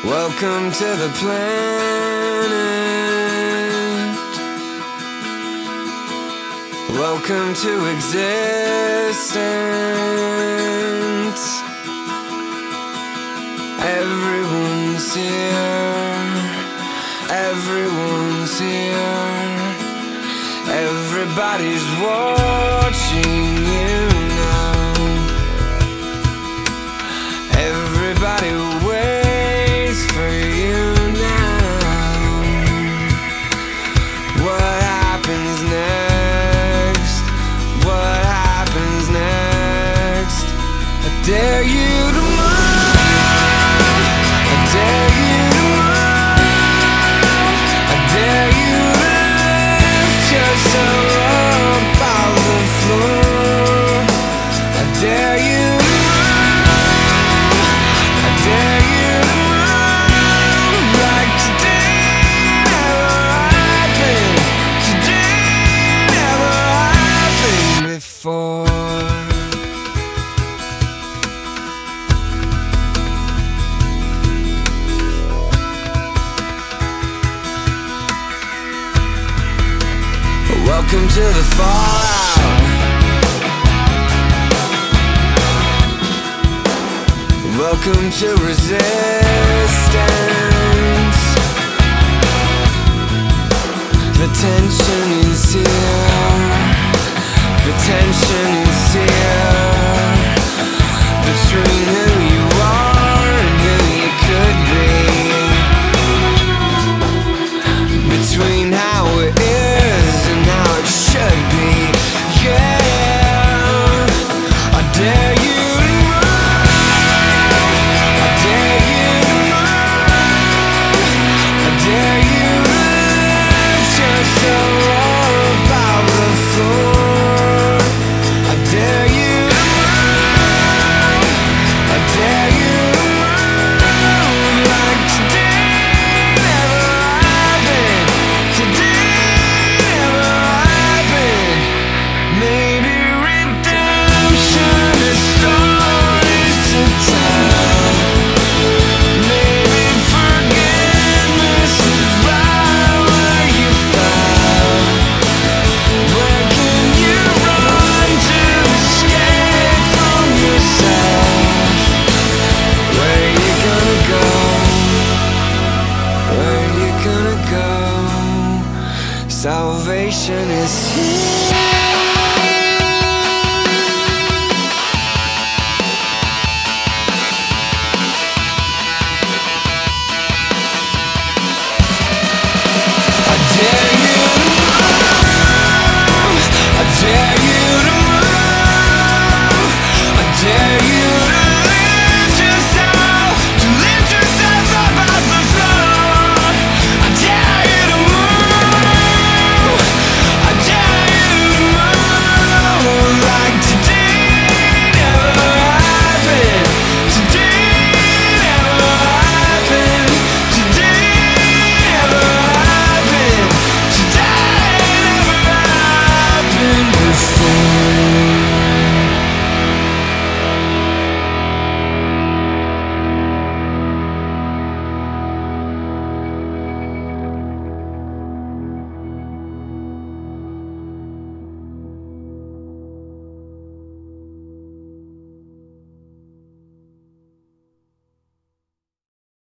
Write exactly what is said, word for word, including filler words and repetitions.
Welcome to the planet. Welcome to existence. Everyone's here. Everyone's here. Everybody's watching you now. Everybody waits for you now. What happens next? What happens next? I dare you to move. I dare you to move. I dare you to lift yourself up off the floor. I dare you to move. I dare you to move like today never happened. Today never happened before. Welcome to the fallout. Welcome to resistance. The tension is here. The tension is here. Between who you are and who you could be. Between how it is and how it should be. Yeah, I dare you to move. I dare you to move. I dare you to lift yourself up off the floor. I dare you to move. I dare you to move like today never happened. Today never happened. Maybe redemption is stories to tell. Maybe forgiveness is right where you fell. Where can you run to escape from yourself? Where you gonna go? Where you gonna go? Salvation is here.